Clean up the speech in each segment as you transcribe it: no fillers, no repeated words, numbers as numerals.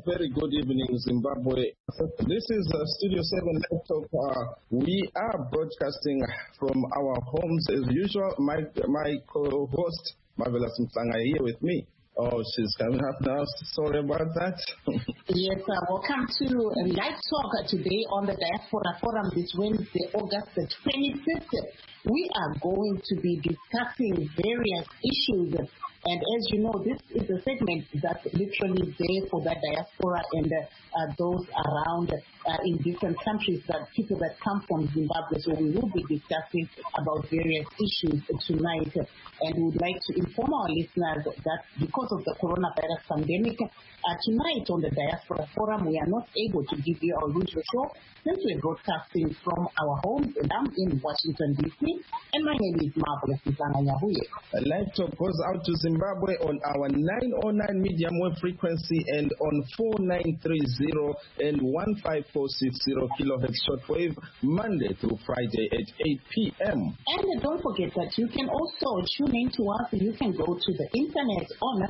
very good evening, Zimbabwe. This is Studio 7 Live Talk. We are broadcasting from our homes as usual. My co-host, Marvelous Mtlanga, here with me. Oh, she's coming up now. Sorry about that. Yes, welcome to Live Talk today on the Diaspora Forum this Wednesday, August the 25th. We are going to be discussing various issues. And as you know, this is a segment that's literally there for the diaspora and those around in different countries, that people that come from Zimbabwe. So we will be discussing about various issues tonight. And we would like to inform our listeners that because of the coronavirus pandemic, tonight on the Diaspora Forum, we are not able to give you our usual show since we're broadcasting from our homes. And I'm in Washington, D.C. And my name is Marvelous Mtlanga. Live Talk goes out to Zimbabwe on our 909 medium wave frequency and on 4930 and 15460 kilohertz shortwave, Monday through Friday at 8 p.m. And don't forget that you can also tune in to us. You can go to the internet on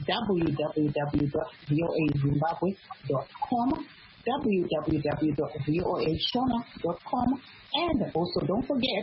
www.voazimbabwe.com, www.voashona.com, and also don't forget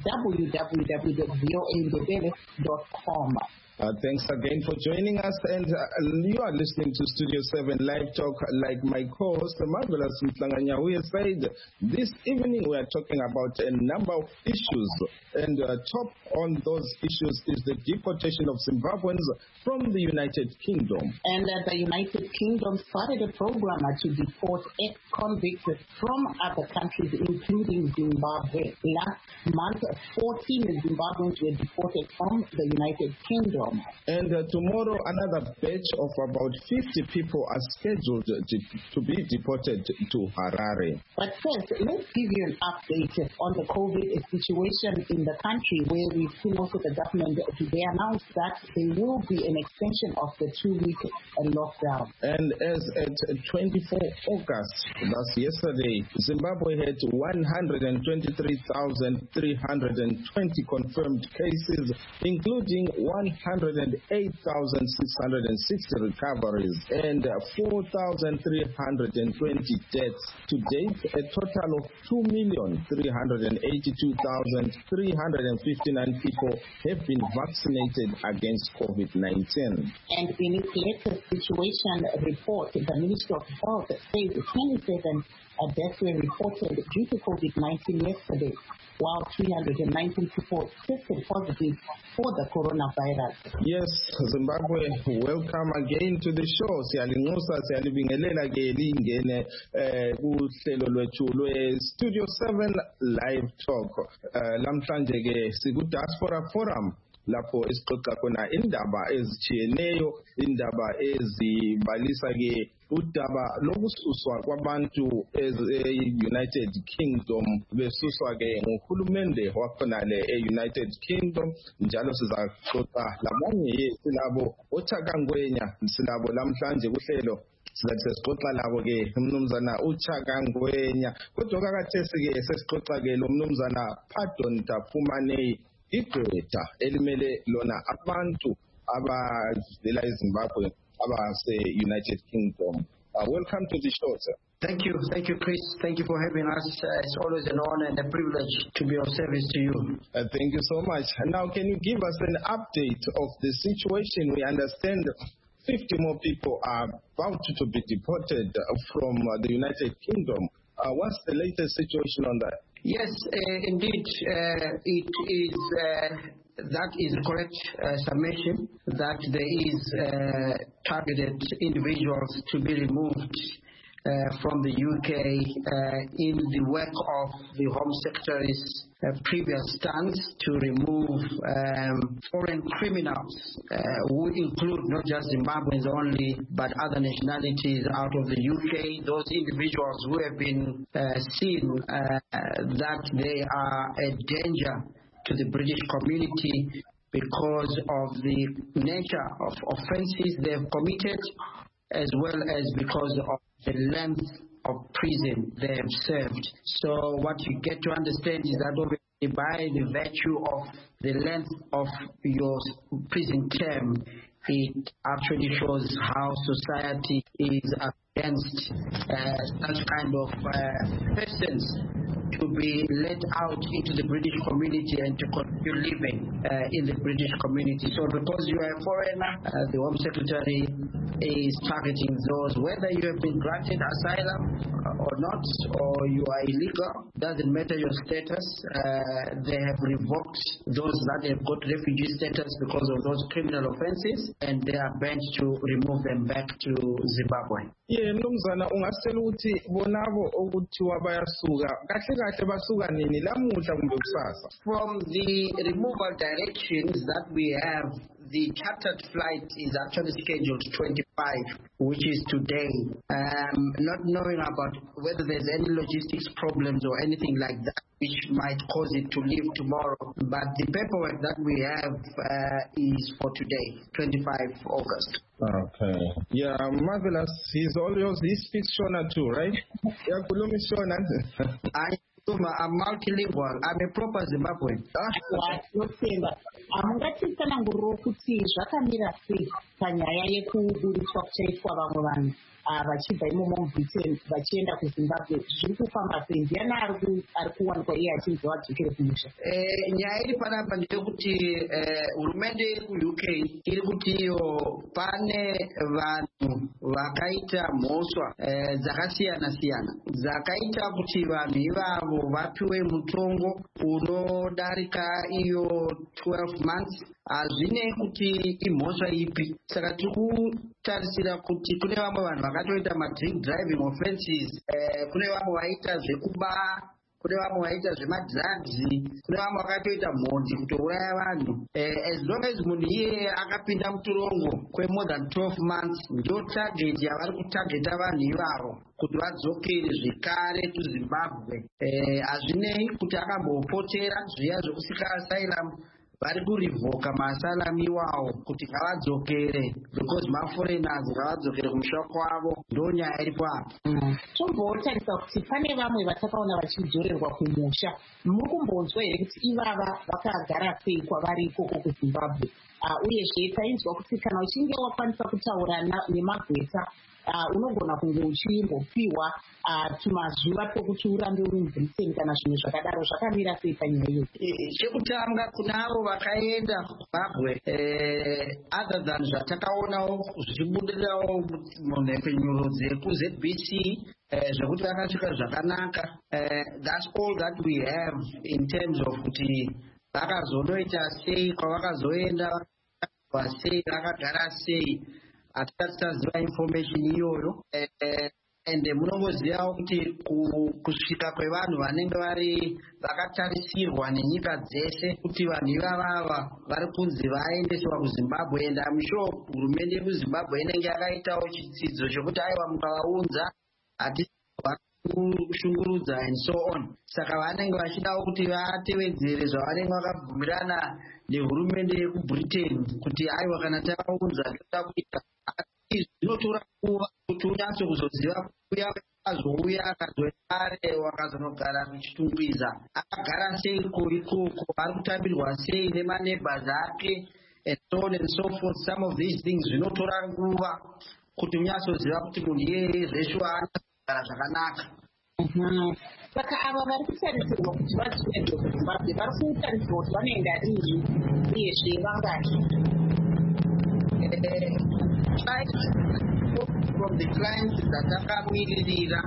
www.voandebele.com. Thanks again for joining us, and you are listening to Studio 7 Live Talk. Like my co-host, Marvelous Mtlanga, we said this evening we are talking about a number of issues, and top on those issues is the deportation of Zimbabweans from the United Kingdom. And the United Kingdom started a program to deport ex-convicts from other countries, including Zimbabwe. Last month, 14 Zimbabweans were deported from the United Kingdom. And tomorrow, another batch of about 50 people are scheduled to be deported to Harare. But first, let's give you an update on the COVID situation in the country, where we've seen also the government today announced that there will be an extension of the 2-week lockdown. And as at 24 August, that's yesterday, Zimbabwe had 123,320 confirmed cases, including 108,660 recoveries and 4,320 deaths. To date, a total of 2,382,359 people have been vaccinated against COVID-19. And in its latest situation report, the Ministry of Health says 27 deaths were reported due to COVID-19 yesterday, while 319 people tested positive for the coronavirus. Yes, Zimbabwe, welcome again to the show. Siyalinxusa, siyalibingelela ke lingene kuhlelo lwethu Studio 7 Live Talk. Lamhlanje ke siku-Diaspora Forum, lapho esixoxa khona indaba ezitshiyeneyo, indaba ezibalisa ke udaba lokususwa kwabantu e-United Kingdom, besuswa ke nguhulumende wakhonale e-United Kingdom. Njalo sizaxoxa labanye silabo uChaka Ngwenya, silabo lamhlanje kuhlelo sizathi sixoxa labo ke umnumzana uChaka Ngwenya. Kodwa kakathesi ke sesixoxa ke lo mnumzana Pardon Tafumane, igqwetha elimele lona abantu abavela eZimbabwe abase-United Kingdom. Welcome to the show, sir. Thank you, Chris. Thank you for having us. It's always an honor and a privilege to be of service to you. Thank you so much. Now, can you give us an update of the situation? We understand 50 more people are about to be deported from the United Kingdom. What's the latest situation on that? Yes, indeed, it is. That is a correct summation, that there is targeted individuals to be removed from the UK in the work of the Home Secretary's previous stance to remove foreign criminals who include not just Zimbabweans only, but other nationalities out of the UK. Those individuals who have been seen that they are a danger to the British community because of the nature of offences they've committed, as well as because of the length of prison they have served. So what you get to understand is that obviously by the virtue of the length of your prison term, it actually shows how society is against such kind of persons to be let out into the British community and to continue living in the British community. So because you are a foreigner, the Home Secretary is targeting those, whether you have been granted asylum or not, or you are illegal, doesn't matter your status. They have revoked those that have got refugee status because of those criminal offenses, and they are bent to remove them back to Zimbabwe. Mnumzana ungasela ukuthi bonabo okuthiwa bayasuka kahle kahle basuka nini lamuhla kumbe kusasa? From the removal directions that we have, the chartered flight is actually scheduled 25, which is today. Not knowing about whether there's any logistics problems or anything like that which might cause it to leave tomorrow. But the paperwork that we have is for today, 25 August. Okay. Yeah, marvelous. He speaks Shona too, right? Yeah, Kulumi Shona. I'm multilingual. I'm a proper Zimbabwean. Mungatisana ngoro kuti zvakamira sei panyaya yekuburitswa kuchaitwa vamwe vanhu vachibva imomo mubritain vachienda kuzimbabwe zviri kufamba sei? Ndiani ari kuwanikwa iye achinzi wadzokere kumusha? Nyaya iri panapa ndeyekuti hurumende iri kuuk iri kuti iyo pane vanhu vakaita mhosva dzakasiyana siyana dzakaita kuti vanhu ivavo vapiwe mutongo unodarika iyo 12 months. Hazvinei kuti imhosva ipi. Saka tiri kutarisira kuti kune vamwe vanhu vakatoita madrink driving offenses, kune vamwe vaita zvekuba, kune vamwe vaita zvemadrugs, kune vamwe vakatoita mhondi kutouraya vanhu. As long as munhu iye akapinda mutorongo kwe more than 12 months, ndio target yavari kutageta vanhu ivavo kuti vadzokere zvekare kuZimbabwe. Hazvinei kuti akambopotera zviya zvekusika asylum, vari kurivoka maasylum iwawo kuti ngavadzokere because maforeigners ngavadzokere kumusha kwavo. Ndo nyaya iripo apo. Tombotarisa kuti pane vamwe vatakaona vachidzorerwa kumusha. Muri kumbonzwa here kuti ivava vakagara sei kwavari ikoko kuZimbabwe? Uyezve tainzwa kuti kana uchinge wakwanisa kutaura nemagweta unogona kunge uchimbopiwa tumazuva tokuti urambe uri mubritain kana zvimwe zvakadaro. Zvakamira sei panyaya iyo? Chekutanga kuna avo vakaenda kuZimbabwe, other than zvatakaonawo zvichibudirirawo munhepfenyuro dzekuZBC zvekuti vakasvika zvakanaka, that's all that we have in terms of kuti vakazonoita sei, kwavakazoenda sei, vakagara sei. Hatitaziva information iyoyo. And munongozivawo kuti kusvika kwevanhu vanenge vakatarisirwa nenyika dzese kuti vanhu ivavava vari kunzi vaendeswa kuZimbabwe. And I'm sure hurumende yekuZimbabwe inenge yakaitawo chitsidzo chokuti aiwa mukavaunza kushungurudza and so on. Saka vanenge vachidawo kuti vatevedzere zvavanenge vakabvumirana nehurumende yekuBritain kuti aiwa kana tavaunza toda kuita. Zvinotora nguva kuti unatse kuzoziva kuya akazouya akazoare wakazonogara kuchitungwiza akagara seiko ikoko, ari kutambirwa sei nemaneighbors ake and so on and so forth. Some of these things zvinotora nguva kuti unyatsoziva kuti munhu iyeye zveshe anogara zvakanaka. Saka ava vari kutarisirwa kuti vazoenda kuZimbabwe vari kutarisirwa kuti vanoenda rini uyezve vangani? From the clients that are mirira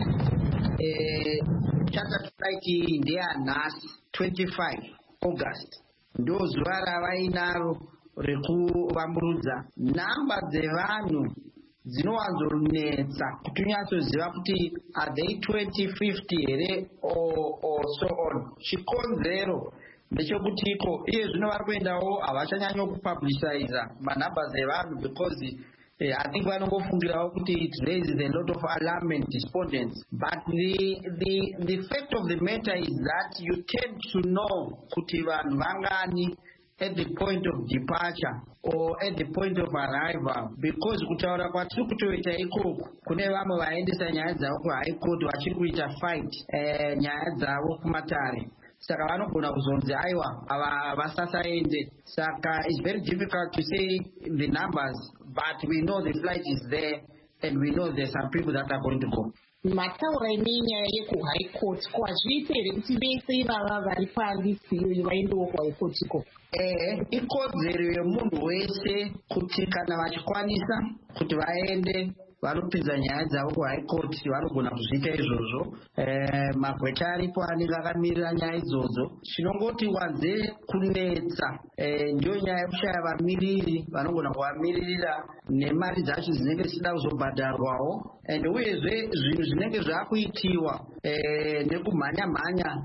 chartered flight ndeyanhasi 25 August ndo zuva ravainaro rekuvamburudza. Namba dzevanhu dzinowanzonetsa kuti unyatsoziva kuti are they 2050 here or so on. Chikonzero ndechokutiko iye zvino vari kuendawo havachanyanyo kupubliciza manhamba dzevanhu because I think vanongofungirawo kuti it raises a lot of alarm and despondence. But the fact of the matter is that you tend to know kuti vanhu vangani at the point of departure or at the point of arrival, because kutaura kwatiri kutoita ikoko kune vamwe vaendesa nyaya dzavo kuhigh court vachiri kuita fight nyaya dzavo kumatare. Saka vanogona kuzonzi aiwa ava vasasaende. Saka it's very difficult to say the numbers, but we know the flight is there and we know there's some people that are going to go. mataura nenyaya yekuhigh court kwazviita here kuti vese ivava vari pandisiyo vaendewo kuhigh court iko? Ikodzero yemunhu wese kuti kana vachikwanisa kuti vaende vanopinza nyaya dzavo kuhigh court vanogona kuzviita izvozvo. Magweta aripo anenge akamirira nyaya idzodzo. Chinongoti wanze kunetsa ndiyo nyaya yekushaya vamiriri vanogona kuvamiririra nemari dzacho dzinenge dzisida kuzobhadharwawo, and uyezve zvinhu zvinenge zvakuitiwa nekumhanya-mhanya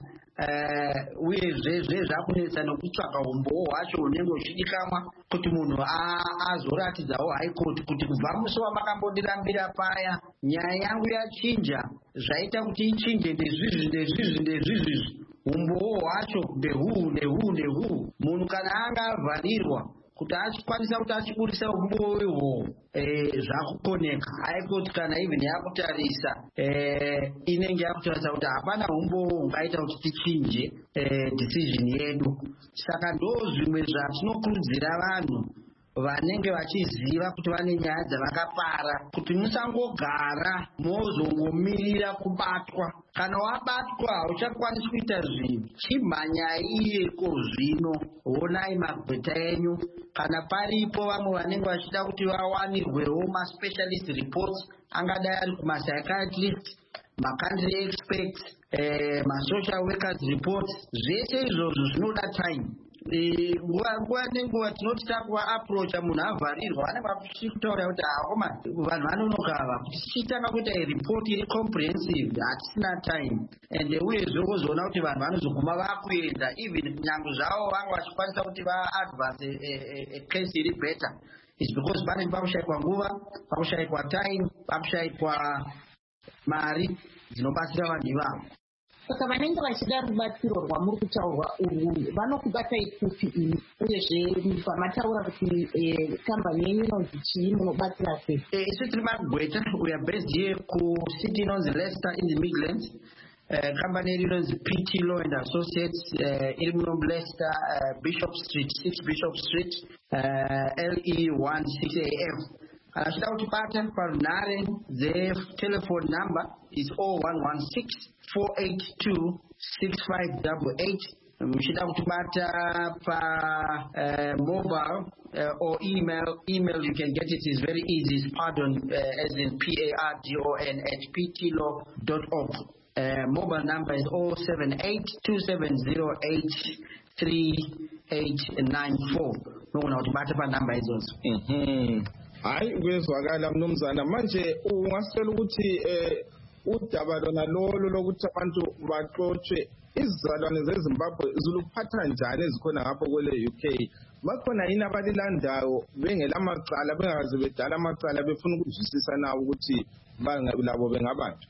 uyezve zvakunetsa nekutsvaga umbowo hwacho unenge uchidikanwa kuti munhu azoratidzawo high court kuti kubva musi wamakambondirambira paya nyaya yangu yachinja, zvaita kuti ichinje ndezvizvi umbowo hwacho ndehuu. Munhu kana anga avharirwa kuti achikwanisa kuti achiburisa umbowo ihwohwo zvakukoneka. High court kana even yakutarisa inenge yakutarisa kuti hapana umbowo ungaita kuti tichinje decision yedu. Saka ndo zvimwe zvatinokurudzira vanhu vanenge vachiziva kuti vane nyaya dzavakapara kuti musangogara mozongomirira kubatwa. Kana wabatwa hauchakwanisi kuita zvinhu, chimhanyai iyeko zvino, honai magweta enyu. Kana paripo vamwe vanenge vachida kuti vawanirwewo ma-specialist reports, angadai ari kuma-psychiatrist, ma-country experts, ma-social workers reports, zvese izvozvo zvinoda time. Nguva nenguva tinoti takuva-approacha munhu avharirwa vanenge vachikutaura kuti vanhu vanonogava kuti tichitanga kuita report iri comprehensive hatisina time, and uyezve wozoona kuti vanhu vanozoguma vakuenda even nyangu zvavo vange vachikwanisa kuti vaadvance case iri better. It's because panenge pakushayikwa nguva, pakushayikwa time, pakushayikwa mari dzinobatsira vanhu ivavo. Saka vanenge vachida rubatsiro rwamuri kutaurwa urwu vanokubatai kupi ini, uyezve pamataura kuti kambani yenyu inonzi chii, munobatsira sei? Isu tiri magweta, we are based here kucity inonzi Leicester in the Midlands. Kambani yedu inonzi PT Law and Associates, iri muno Leicester, Bishop Street, 6 Bishop Street, LE16AF. Achida kutibata parunhare telephone number is 0116 482 6588. Muchida kutibata pa mobile or email you can get it is very easy. It's pardon as in PARDON @ptlaw.org. Mobile number is 07827083894. Nokuna kutibata pa number izonzo. Hayi kwezwakala mnumzana, manje ungasitshela ukuthi udaba lona lolo lokuthi abantu baxotshe izizalwane zeZimbabwe zuluphatha njani ezikhona ngapho kwele UK? Bakhona yini abalilandayo bengelamacala, bengaze bedala amacala, befuna ukuzwisisa nawo ukuthi labo bengabantu?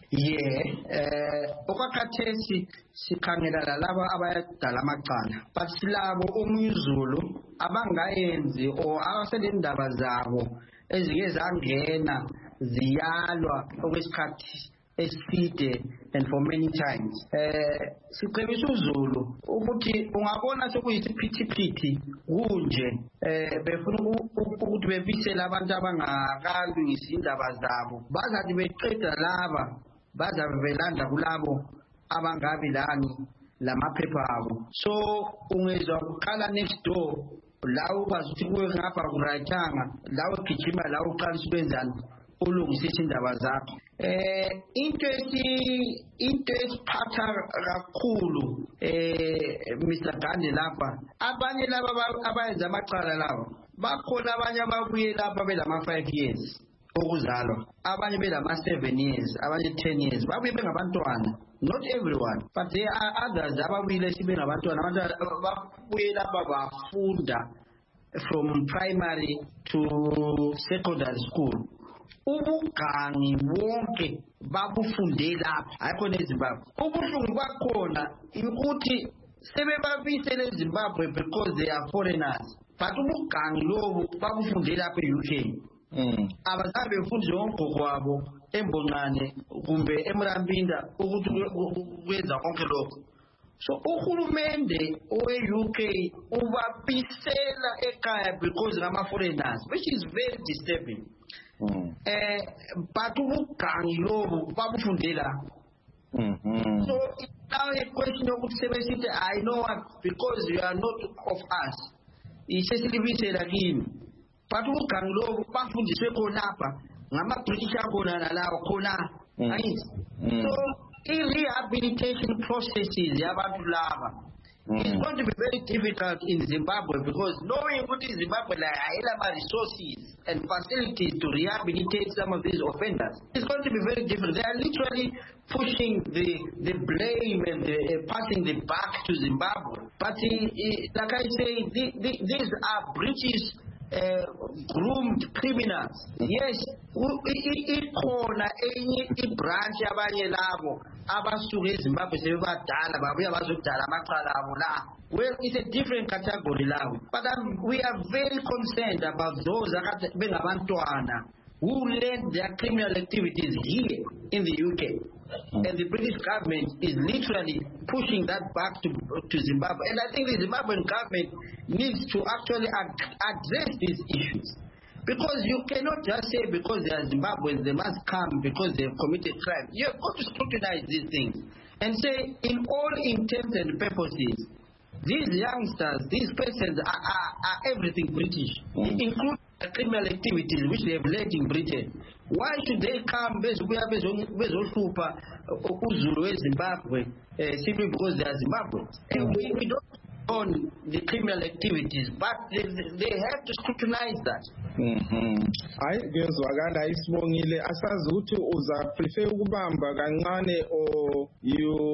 Okwakhathesi sikhangela labo abayadala amacala, but silabo umyuzulu abangayenzi or abaselendaba zabo ezike zangena ziyalwa okwesikhathi eside and for many times. Sicebisa uZulu ukuthi ungabona sekuyisiphithiphithi kunje befuna ukuthi bebisele abantu abangakalungisa indaba zabo, bazathi beqeda laba bazabe belanda kulabo abangabilani lamaphepha abo. So ungezwa kuqala next door la ukwazi ukuthi kuwe ngapha kurayithanga, la ugijima, la uqalisa ukwenzani ulungisisa indaba zakho. Into esiphatha kakhulu Mr. Gandhi lapha, abanye laba abayenza amacala labo bakhona, abanye ababuye lapha belama-5 years okuzalwa, abanye belama-7 years, abanye 10 years, babuye bengabantwana. Not everyone, but there are others ababuyile sibengabantwana, abantu babuye lapha bafunda from primary to secondary school. Ubugangi wonke babufunde lapha, ayikho neZimbabwe. Ubuhlungu bakhona ukuthi sebebabisele eZimbabwe because they are foreigners, but ubugangi lobu babufunde lapha e-UK. Abazabe befundiswe ngogogo wabo eMbonqane kumbe eMrambinda ukuthi kwenza konke lokho. So uhulumende we-UK ubapisela ekhaya because ngama-foreigners, which is very disturbing. But ubugangi lobu babufundela. So it's now a question of I know what, because you are not of us. Isesibisela kimi. But ubugangi lobu bafundiswe khona apha ngama-British akhona nalawo khona. So rehabilitation processes yabantu laba is going to be very difficult in Zimbabwe, because knowing what is Zimbabwe like resources and facilities to rehabilitate some of these offenders, it's going to be very difficult. They are literally pushing the blame and passing the buck to Zimbabwe. But like I say, these are British groomed criminals. Yes, ikhona enye ibranch abanye labo abasuke eZimbabwe sebebadala babuya bazodala amacala abo la. Well, it's a different category now. But we are very concerned about those bengabantwana who led their criminal activities here in the UK. And the British government is literally pushing that back to Zimbabwe. And I think the Zimbabwean government needs to actually address these issues. Because you cannot just say because they are Zimbabweans, they must come because they have committed crimes. You have got to scrutinize these things and say, in all intents and purposes, these youngsters, these persons are everything British, including the criminal activities which they have led in Britain. Why should they come bezohlupha uZulu weZimbabwe simply because they are Zimbabweans? And we don't on the criminal activities, but they have to scrutinize that. Hayi ngezwakala isibongile asazi ukuthi uza prefer ukubamba kancane or you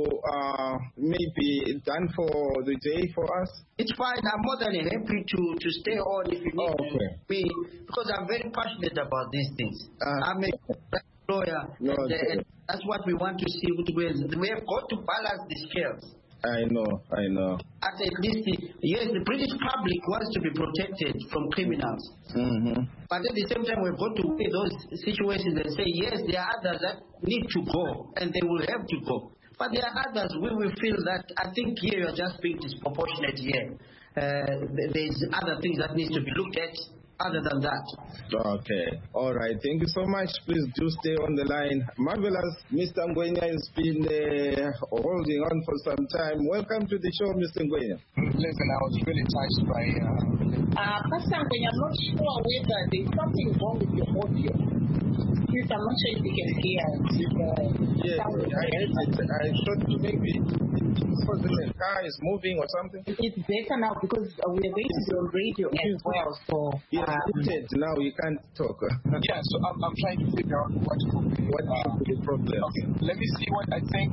maybe done for the day for us. It's fine. I'm more than happy to stay on if you need to be, because I'm very passionate about these things. I'm a lawyer, and that's what we want to see. We have got to balance the scales. I know. At least, yes, the British public wants to be protected from criminals. But at the same time, we've got to look at those situations and say, yes, there are others that need to go, and they will have to go. But there are others we will feel that, I think here you're just being disproportionate here. There's other things that need to be looked at other than that. Okay. All right. Thank you so much. Please do stay on the line. Marvelous. Mr. Ngwenya has been holding on for some time. Welcome to the show, Mr. Ngwenya. Listen, I was really touched by... Pastor Ngwenya, I'm not sure whether there's something wrong with your audio. Please, I'm not sure if you can hear. Yes, I heard it. I thought maybe because the car is moving or something. It's better now because we are going to be on radio as well. So now you can't talk. Yeah, so I'm trying to figure out what could be the problem. Okay, let me see what I think.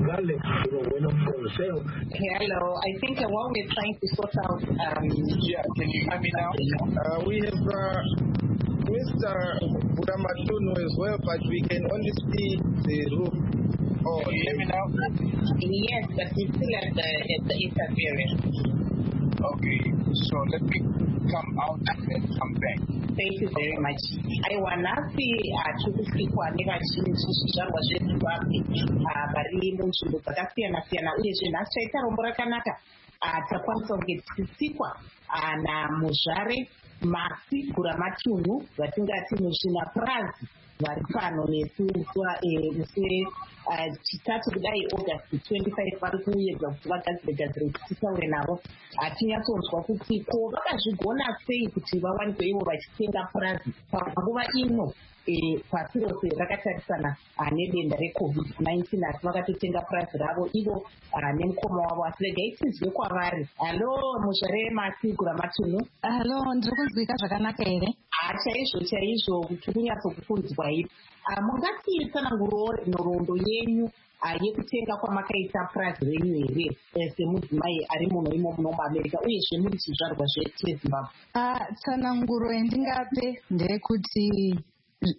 Hello, I think while we're trying to sort out. Yeah, can you hear me now? We have Mr. Buramatunu as well, but we can only see the roof. Oh, can you hear me now? Yes, but we still at the interference. Okay, so let me come out and then come back. Thank you very much. I want to see tukusikwa nevachinzvizvarwa zveZimbabwe vari munzvimbo dzakasiyana-siyana uyezve nhasi taita rombo rakanaka takwanisa kunge tichisikwa naMuzvare Masi Guramatunhu vatingati muzvinapurazi vari pano nesu musi chitatu kudai August 25 vari kuedza kuti vagadzire kuti titaure navo. Hatinyatsonzwa kuti ko vakazvigona sei kuti vawanikwe ivo vachitenga purazi panguva ino pasi rose rakatarisana nedenda reCovid-19 asi vakatotenga purazi ravo ivo nemukoma wavo. Asi regai tizwe kwavari. Halo Muzvare Masi Guramatunhu. Halo, ndiri kunzwika zvakanaka here? Chaizvo kuti kunyatsokukunzwa ipo. Mungatitsananguruwo nhoroondo yenyu yekutenga kwamakaita purazi renyu here semudzimai ari muno imo muno muAmerica uyezve muri chizvarwa zveZimbabwe? Tsananguro yandingape ndeyekuti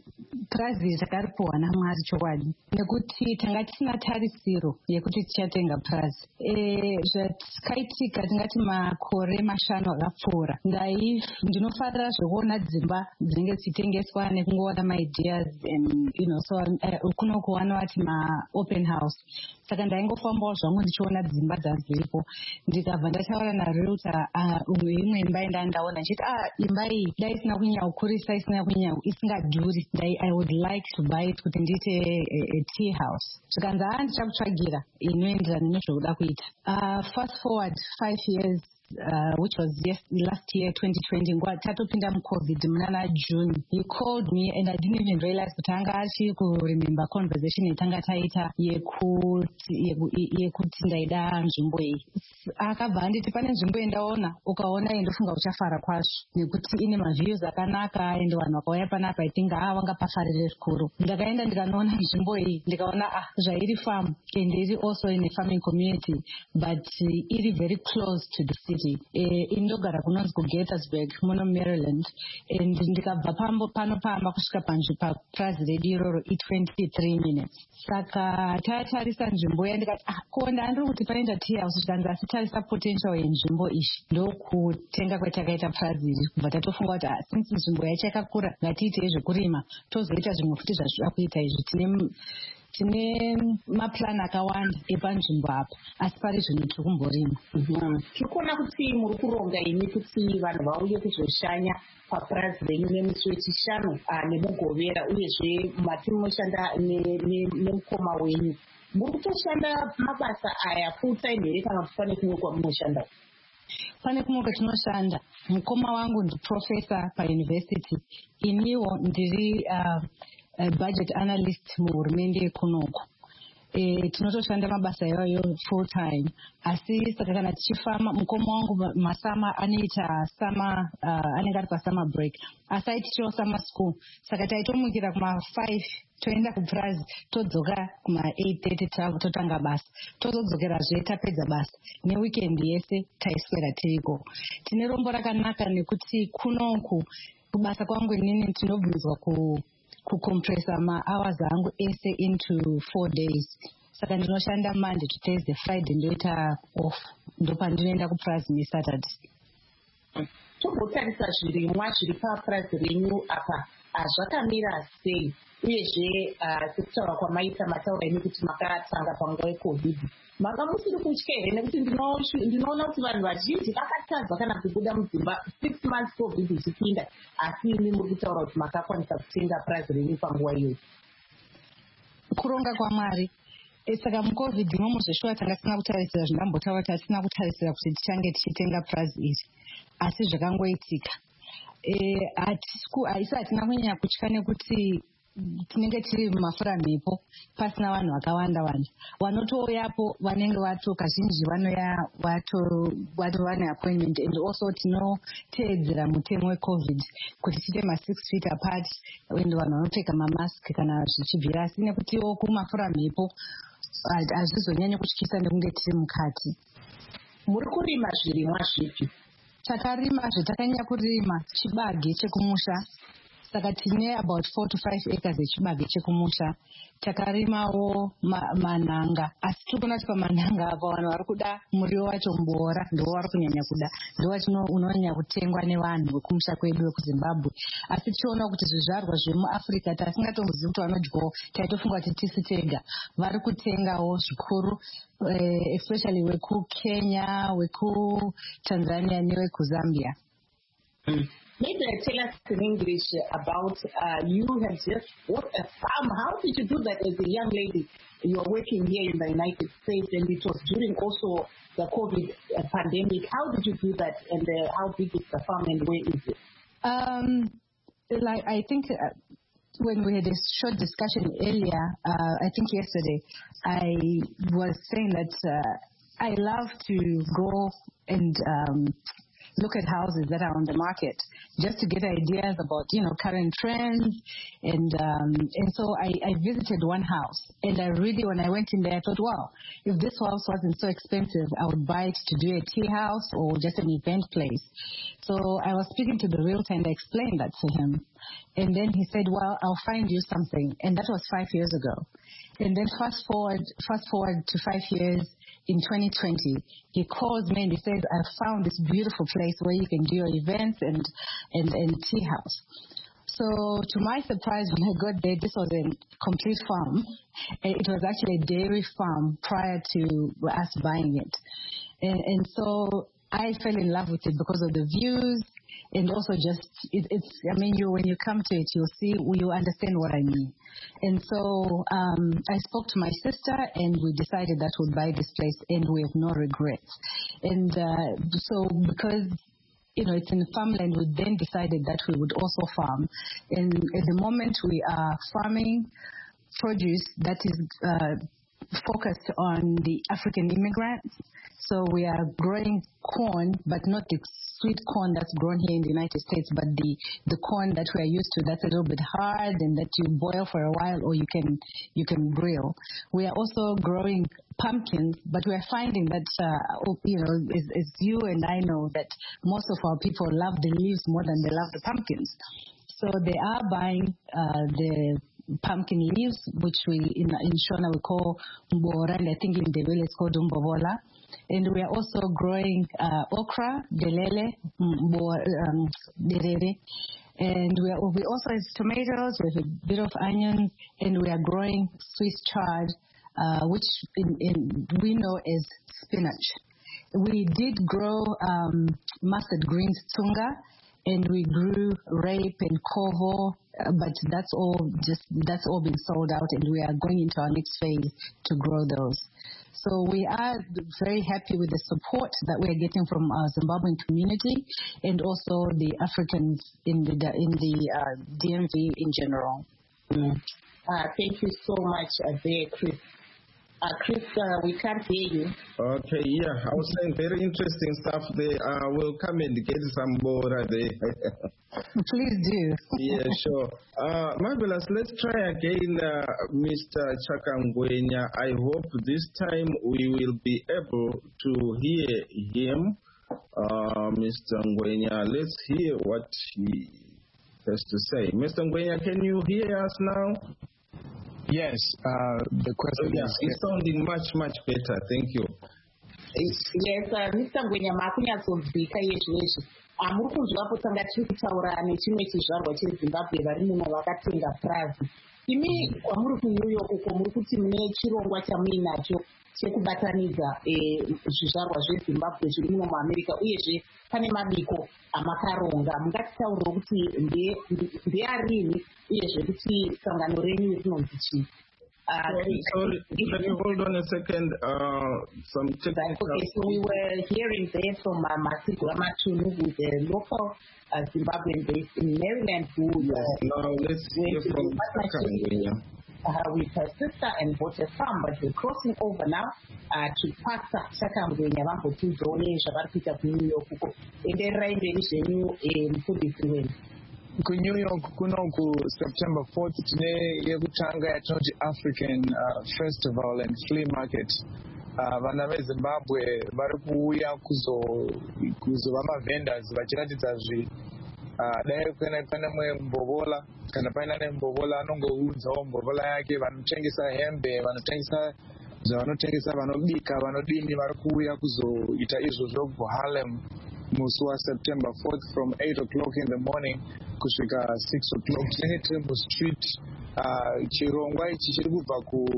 purazi takaripuwa naMwari chokwadi, nekuti tanga tisina tarisiro yekuti tichatenga purazi. Zvatikaitika tingati makore 5 akapfuura, ndinofarira zvekuona dzimba dzinenge dzichitengeswa nekungoona maideas so kuno kuwana wati maopen house. Saka ndaingofambawo zvangu ndichiona dzimba dzadziripo, ndikabva ndataura narealtor imwe imba yandaona ndichiti imba iyi dai isina kunyanya kukurisa, isingadhuri, I would like to buy it kuti ndiite a tea house. Zvikanzi ndichakutsvagira inoenderana nezvekuda kuita. Fast forward 5 years, which was last year 2020, tatopinda muCovid munana June. He called me and I didn't even realize kuti anga achiri kuremember conversation yatanga taita yekuti ndaida nzvimbo iyi. Akabva anditi pane nzvimbo yendaona, ukaona ndofunga uchafara kwazvo nekuti ine maviews akanaka ende vanhu vakauya panapa I think vangapafarire zvikuru. Ndakaenda ndikanoona nzvimbo iyi ndikaona zvairi farm and iri also in a farming community but iri very close to the city. Indogara kunonzi kuGathersburg muno Maryland, and ndikabva panopamba kusvika papurazi redu iroro 23 minutes. Saka tatarisa nzvimbo yandikati ko ndandiri kuti paenda tea house, zvikanzi asi tarisa potential yenzvimbo izvi ndokutenga kwatakaita purazi iri. Kubva tatofunga kuti since nzvimbo yacho yakakura ngatiitei zvekurima tozoita zvimwe futi zvazvida kuita izvi. Tine maplan akawanda epanzvimbo apa asi pari zvinhu tiri kumborima. Tikuona kuti muri kuronga ini kuti vanhu vauye kuzoshanya papurazi renyu nemusi wechishanu nemugovera, uyezve mati munoshanda nemukoma wenyu. Muri kutoshanda mabasa aya full time here kana kuti pane kumwe kwamunoshanda? Pane kumwe kwatinoshanda. Mukoma wangu ndiprofesa payunivhesiti, iniwo ndiri budget analyst muhurumende kunoko. Tinotoshanda mabasa iwayo full time. Asi saka kana tichifamba, mukoma wangu masama anoita summer, anenge ari pasummer break, asi aitichiwo summer school. Saka taitomukira kuma5 toenda kupurazi todzoka kuma8:30 totanga basa, tozodzokerazve tapedza basa. Neweekend yese taiswera tiriko. Tine rombo rakanaka nekuti kunoku kubasa kwangu inini tinobvumidzwa kucompressa ma-hours angu ese into 4 days. Saka ndinoshanda Monday to Thursday, Friday ndoita off, ndopandinoenda kupurazi neSaturday. Togotarisa zvirimwa zviri papurazi renyu apa zvakamira sei, uyezve sekutaura kwamaita mataura imi kuti makatanga panguva yeCovid, manga musiri kutya here? Nekuti ndinoona kuti vanhu vazhinji vakatadza kana kubuda mudzimba 6 months COVID ichipinda, asi imi muri kutaura kuti makakwanisa kutenga purazi renyu panguva iyoyi. Kuronga kwaMwari. Saka muCovid imomo zveshuwa tanga tisina kutarisira, zvindambotaura kuti hatisina kutarisira kuti tichange tichitenga purazi iri, asi zvakangoitika. Haisi hatina kunyanya kutya nekuti tinenge tiri mumafura mhepo pasina vanhu vakawanda vanotouyapo vanenge kazhinji vanoya vane appointment, and also tinoteedzera mutemo weCovid kuti tiite ma6 feet apart ende vanhu vanopfeka mamask kana zvichibvira, asi nekutiwo kumafura mhepo hazvizonyanya kutyisa nekunge tiri mukati. Muri kurima zvirimwa zvipi? Takarima zvetakanyanya kurima chibage chekumusha. Saka tine about 4 to 5 acres echibage chekumusha. Takarimawo manhanga, asi tikuona kuti pamanhanga apa vanhu vari kuda muriwo wacho muboora, ndiwo vari kunyanya kuda, ndiwo unonyanya kutengwa nevanhu vekumusha kwedu vekuZimbabwe. Asi tichiona kuti zvizvarwa zvemuAfrica tasingatombozivi kuti vanodyawo, taitofunga kuti tisi tega, vari kutengawo zvikuru, especially wekuKenya, wekuTanzania newekuZambia. Maybe tell us in English about you have just bought a farm. How did you do that as a young lady? You are working here in the United States, and it was during also the COVID pandemic. How did you do that, and how big is the farm, and where is it? I think when we had a short discussion earlier, I think yesterday, I was saying that I love to go and look at houses that are on the market just to get ideas about, current trends. And so I visited one house, and when I went in there, I thought, wow, if this house wasn't so expensive, I would buy it to do a tea house or just an event place. So I was speaking to the realtor and I explained that to him. And then he said, well, I'll find you something. And that was 5 years ago. And then fast forward to 5 years, in 2020, he calls me and he says, I found this beautiful place where you can do your events and tea house. So to my surprise, when I got there, this was a complete farm. It was actually a dairy farm prior to us buying it. And so I fell in love with it because of the views and also just, when you come to it, you'll understand what I mean. And so I spoke to my sister and we decided that we'd buy this place and we have no regrets. And so because it's in farmland, we then decided that we would also farm. And at the moment we are farming produce that is focused on the African immigrants. So we are growing corn, but not the sweet corn that's grown here in the United States, but the corn that we are used to that's a little bit hard and that you boil for a while or you can grill. We are also growing pumpkins, but we are finding that, as you and I know, that most of our people love the leaves more than they love the pumpkins. So they are buying the pumpkin leaves, which we in Shona we call mbora, and I think in Ndebele it's called umbobola. And we are also growing okra, delele, derere. And we also have tomatoes, we have a bit of onions, and we are growing Swiss chard, which we know as spinach. We did grow mustard greens, tunga, and we grew rape and kovo, but that's all been sold out, and we are going into our next phase to grow those. So we are very happy with the support that we are getting from our Zimbabwean community and also the Africans in the DMV in general. Thank you so much, there, Chris. Chris, we can't hear you. Okay, yeah. I was saying very interesting stuff there. We'll come and get some more there. Please do. Yeah, sure. Marvelous. Let's try again, Mr. Chaka Ngwenya. I hope this time we will be able to hear him. Mr. Ngwenya, let's hear what he has to say. Mr. Ngwenya, can you hear us now? Yes, the question is... It's sounding much, much better. Thank you. Yes, Mr. Ngwenya, makunyatsonzwika yezvezvo. Muri kunzwapo tanga tiri kutaura nechimwe chizvarwa cheZimbabwe vari muno vakatenga purazi. Imi kwamuri kuNew York uko muri kuti mune chirongwa chamuinacho chekubatanidza zvizvarwa zveZimbabwe zviri muno muAmerica, uyezve pane mabiko amakaronga. Mungatitaurire kuti ndearini uyezve kuti sangano renyu rinonzi chii? Sorry, can you hold on a second? Some technical... Okay, so we were hearing there from Masiku Amatunu, who is a local Zimbabwean based in Maryland, who now let's hear from Chaka with her sister and bought a farm, but we're crossing over now to Pastor Chaka Ngwenya vambotizone zvavari kuita kuNew York uko. Endererai mberi zvenyu mufundisi wenyu. New York kunoku September 4th tine yekutanga yatinoti African Festival and Flea Market. Vana veZimbabwe vari kuuya kuzova mavendors vachiratidza dai pane mbovola kana paina mbovola anongoudzawo mbovola yake, vanotengesa hembe, vanotengesa zvavanotengesa, vanobika, vanodini, vari kuuya kuzoita izvozvo kuHarlem musi waSeptember 4th from 8 o'clock in the morning kusvika 6 o'clock tinenge tiri muStreet. Chirongwa ichi chiri kubva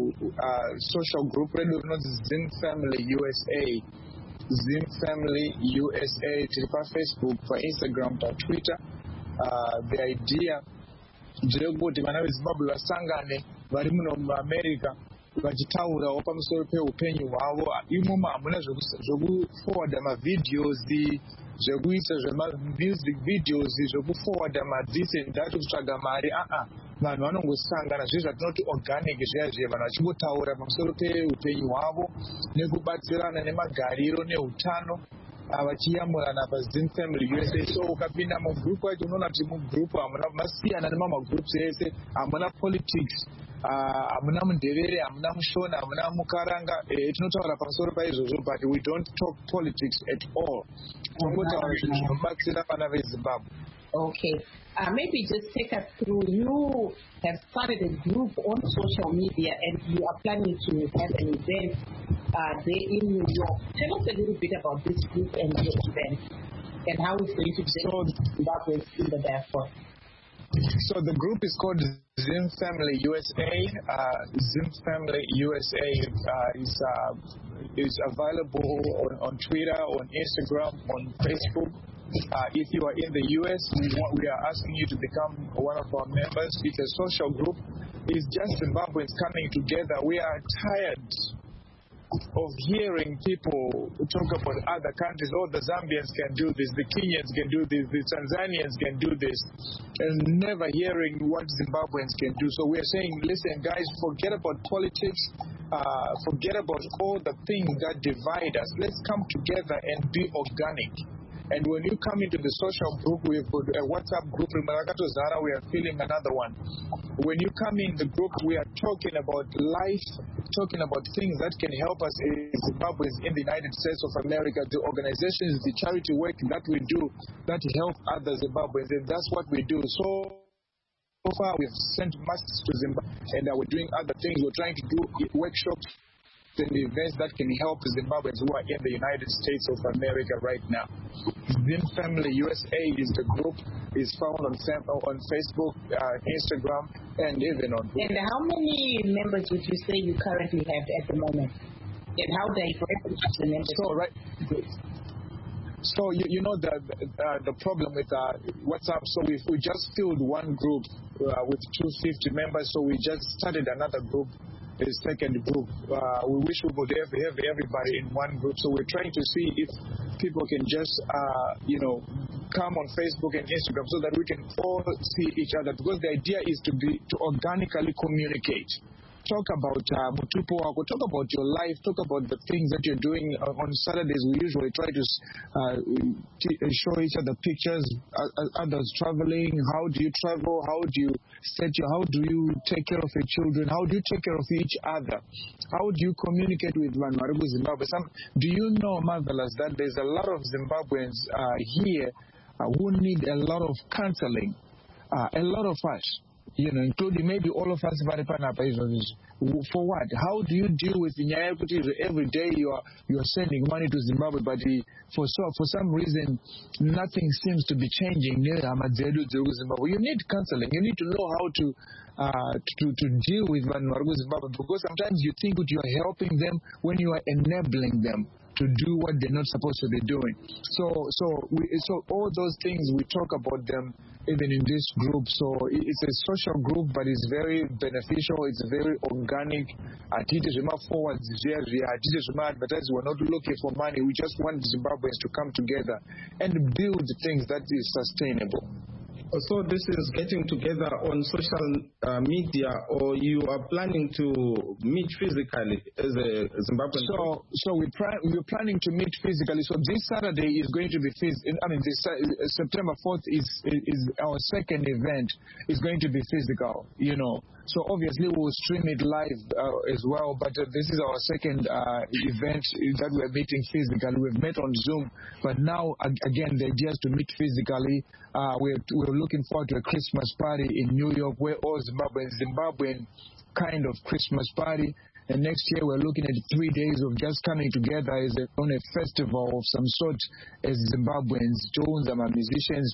social group redu rinonzi Zim Family USA. Zim Family USA, tiri paFacebook, paInstagram, paTwitter. The idea ndeyekuti vana veZimbabwe vasangane vari muno muAmerica vachitaurawo pamusoro peupenyu hwavo. Imomo hamuna zvekuforwarda mavideos, zvekuisa zvemamusic videos, zvekuforwarda madhis and that, kutsvaga mari. Vanhu vanongosangana zvizvo zvatinoti organic, zviya vanhu vachingotaura pamusoro peupenyu hwavo nekubatsirana nemagariro neutano, vachiyamurana paZim Family USA. So ukapinda mugrupu acho unoona kuti mugrupu masiyana nemamagroups ese, hamuna politics, hamuna mundevere, hamuna mushona, hamuna mukaranga. Tinotaura pamusoro paizvozvo, but we don't talk politics at all. Tongotaura zvinhu zvinobatsira vana veZimbabwe. Okay. maybe just take us through. You have started a group on social media and you are planning to have an event there in New York. Tell us a little bit about this group and your event and how it's going to benefit Zimbabweans in the diaspora. So the group is called Zim Family USA. Zim Family USA is available on Twitter, on Instagram, on Facebook. If you are in the US, we are asking you to become one of our members. It's a social group. It's just Zimbabweans coming together. We are tired of hearing people talk about other countries. Oh, the Zambians can do this, the Kenyans can do this, the Tanzanians can do this, and never hearing what Zimbabweans can do. So we are saying, listen, guys, forget about politics, forget about all the things that divide us. Let's come together and be organic. And when you come into the social group, we've got a WhatsApp group, we are filling another one. When you come in the group, we are talking about life, talking about things that can help us as Zimbabweans in the United States of America, the organizations, the charity work that we do that help other Zimbabweans, and that's what we do. So far, we've sent masks to Zimbabwe, and we're doing other things. We're trying to do workshops and events that can help Zimbabweans who are in the United States of America right now. Zim Family USA is the group. Is found on Facebook, Instagram, and even on Twitter. And how many members would you say you currently have at the moment? And how diverse is the members? So, right. So you know the problem with WhatsApp. So we just filled one group with 250 members. So we just started another group. A second group. We wish we would have everybody in one group. So we're trying to see if people can just, come on Facebook and Instagram so that we can all see each other. Because the idea is to organically communicate. Talk about Mutupo Wako, talk about your life, talk about the things that you're doing. On Saturdays, we usually try to show each other pictures, others traveling. How do you travel? How do you how do you take care of your children? How do you take care of each other? How do you communicate with Vanwarugu Zimbabwe? Do you know, Marvelous, that there's a lot of Zimbabweans here who need a lot of counseling? A lot of us. Including maybe all of us, for what? How do you deal with the every day you are sending money to Zimbabwe, but for some reason nothing seems to be changing. You need counseling. You need to know how to deal with Zimbabwe, because sometimes you think that you are helping them when you are enabling them to do what they're not supposed to be doing. So all those things, we talk about them even in this group. So it's a social group, but it's very beneficial. It's very organic. We're not looking for money. We just want Zimbabweans to come together and build things that is sustainable. So this is getting together on social media, or you are planning to meet physically as a Zimbabwean? So we're planning to meet physically. So this Saturday is going to be September 4th is our second event. Is going to be physical, So obviously we'll stream it live as well, but this is our second event that we're meeting physically. We've met on Zoom, but now again the idea is to meet physically. We're looking forward to a Christmas party in New York, where all Zimbabwean kind of Christmas party. And next year we're looking at 3 days of just coming together on a festival of some sort as Zimbabweans. Musicians,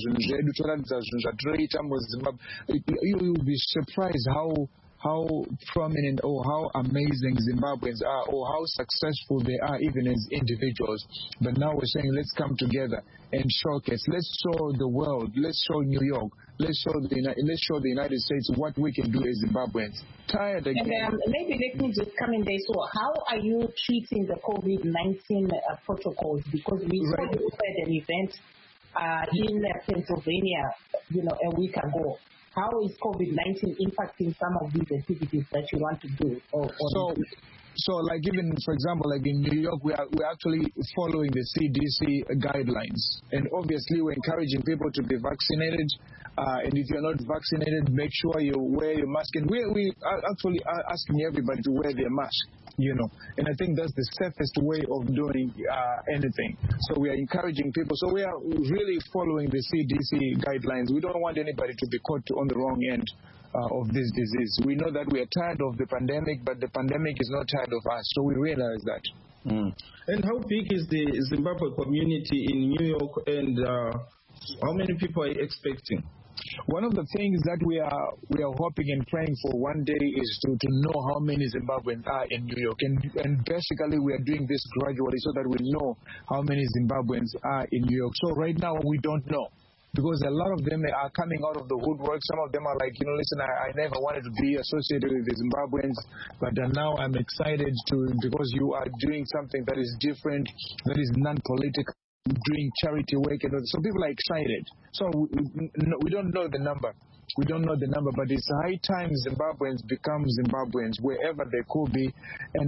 you will be surprised how prominent or how amazing Zimbabweans are, or how successful they are even as individuals. But now we're saying, let's come together and showcase. Let's show the world. Let's show New York. Let's show the United States what we can do as Zimbabweans. Tired again. And maybe let me just come in there. So how are you treating the COVID-19 protocols? Because we saw you had an event in Pennsylvania, a week ago. How is COVID-19 impacting some of these activities that you want to do? So like even, for example, like in New York, we're actually following the CDC guidelines. And obviously we're encouraging people to be vaccinated. And if you're not vaccinated, make sure you wear your mask. And we are actually asking everybody to wear their mask. And I think that's the safest way of doing anything. So we are encouraging people. So we are really following the CDC guidelines. We don't want anybody to be caught on the wrong end of this disease. We know that we are tired of the pandemic, but the pandemic is not tired of us. So we realize that. And how big is the Zimbabwe community in New York, and how many people are you expecting? One of the things that we are hoping and praying for one day is to know how many Zimbabweans are in New York. And basically we are doing this gradually so that we know how many Zimbabweans are in New York. So right now we don't know, because a lot of them are coming out of the woodwork. Some of them are like, listen, I never wanted to be associated with the Zimbabweans, but now I'm excited because you are doing something that is different, that is non-political, doing charity work. So people are excited. So we don't know the number. We don't know the number, but it's high time Zimbabweans become Zimbabweans wherever they could be, and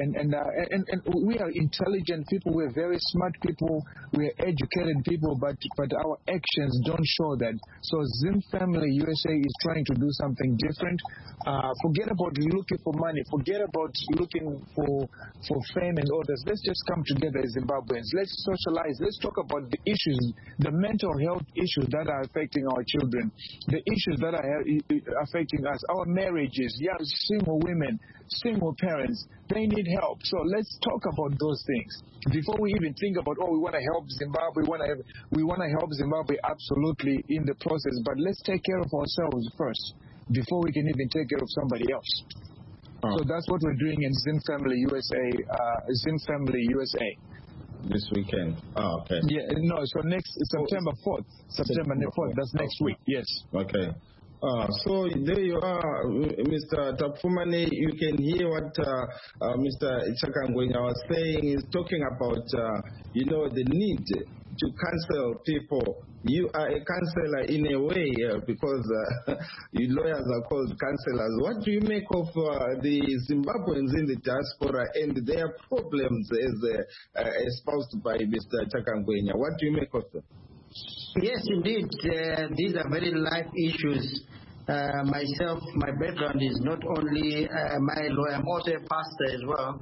we are intelligent people. We're very smart people. We're educated people, but our actions don't show that. So Zim Family USA is trying to do something different. Forget about looking for money. Forget about looking for fame and others. Let's just come together as Zimbabweans. Let's socialize. Let's talk about the issues, the mental health issues that are affecting our children, the issues that are affecting us, our marriages, young single women, single parents, they need help. So let's talk about those things before we even think about, we want to help Zimbabwe. We want to help Zimbabwe absolutely in the process, but let's take care of ourselves first before we can even take care of somebody else. So that's what we're doing in Zim Family USA. Zim Family USA. This weekend. Okay. Yeah, no, so next September 4th. September 4th, that's next week, yes. Okay. So there you are, Mr. Tapfumane. You can hear what Mr. Chakangwenya was saying. He's talking about, the need to counsel people. You are a counselor in a way because you lawyers are called counselors. What do you make of the Zimbabweans in the diaspora and their problems as espoused by Mr. Chakangwenya? What do you make of them? Yes, indeed. These are very life issues. Myself, my background is not only my lawyer, I'm also a pastor as well.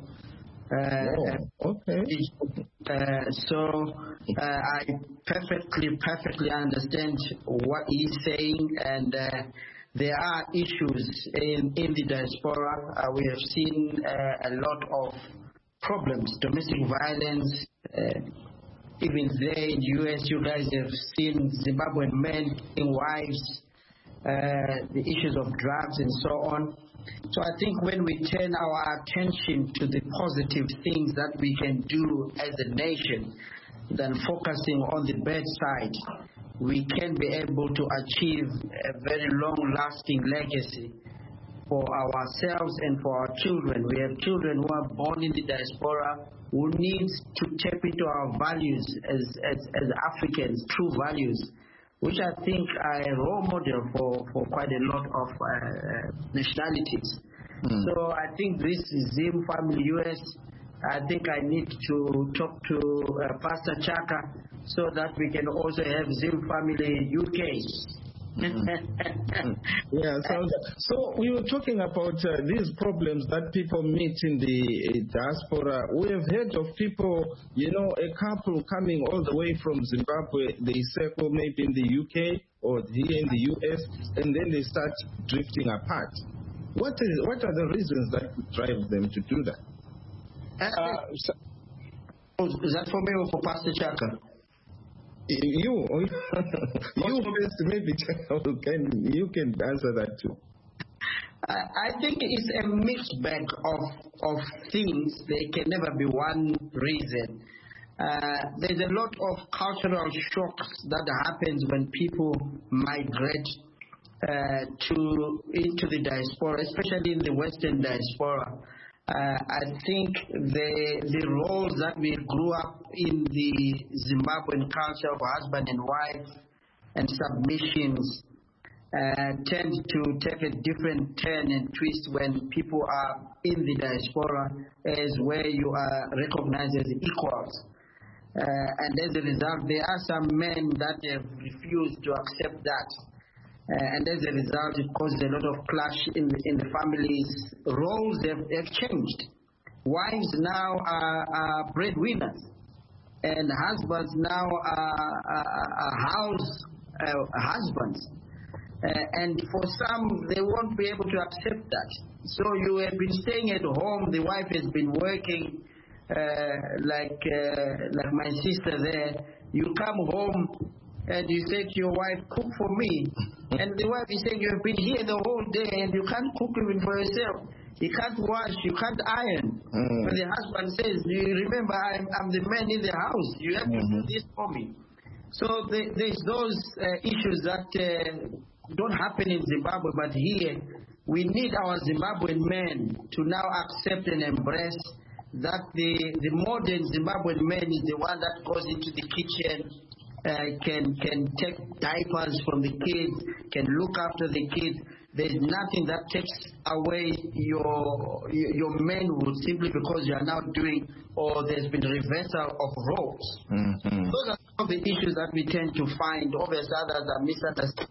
Okay. So I perfectly understand what he's saying, and there are issues in the diaspora. We have seen a lot of problems, domestic violence. Even there in the U.S., you guys have seen Zimbabwean men and wives, the issues of drugs and so on. So I think when we turn our attention to the positive things that we can do as a nation, than focusing on the bad side, we can be able to achieve a very long-lasting legacy for ourselves and for our children. We have children who are born in the diaspora who need to tap into our values as Africans, true values, which I think are a role model for quite a lot of nationalities. So I think this is Zim Family US. I think I need to talk to Pastor Chaka so that we can also have Zim Family UK. Yeah, so we were talking about these problems that people meet in the diaspora. We have heard of people, a couple coming all the way from Zimbabwe, they settle maybe in the UK or here in the US, and then they start drifting apart. What are the reasons that drive them to do that? Is that for me or for Pastor Chaka? You first, maybe you can answer that too. I think it's a mixed bag of things. There can never be one reason. There's a lot of cultural shocks that happens when people migrate into the diaspora, especially in the Western diaspora. I think the roles that we grew up in the Zimbabwean culture of husband and wife and submissions tend to take a different turn and twist when people are in the diaspora, as where you are recognized as equals. And as a result, there are some men that have refused to accept that. And as a result, it causes a lot of clash in the families. Roles have changed. wives now are breadwinners, and husbands now are husbands. And for some, they won't be able to accept that. So you have been staying at home, the wife has been working, like my sister there. You come home and you say to your wife, cook for me. And the wife is saying, you have been here the whole day and you can't cook even for yourself. You can't wash, you can't iron. But the husband says, you remember, I'm the man in the house. You have to do this for me. So there's those issues that don't happen in Zimbabwe, but here we need our Zimbabwean men to now accept and embrace that the modern Zimbabwean man is the one that goes into the kitchen, can take diapers from the kids, can look after the kids. There's nothing that takes away your manhood simply because you are now doing, or there's been reversal of roles. Those are some of the issues that we tend to find. Obviously, others are misunderstood.